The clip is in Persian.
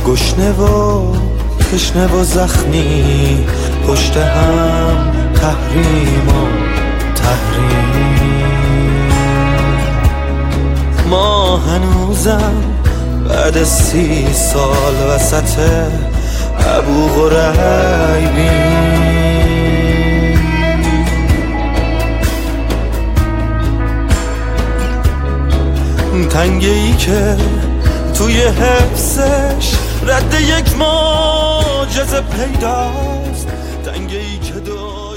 گشنه و تشنه و زخمی، پشت هم تحریم و تحریم. ما هنوزم بعد 30 سال وسط ابو غریبیم. تنگه ای که توی حفظش رد یک معجزه پیداست، تنگه ای که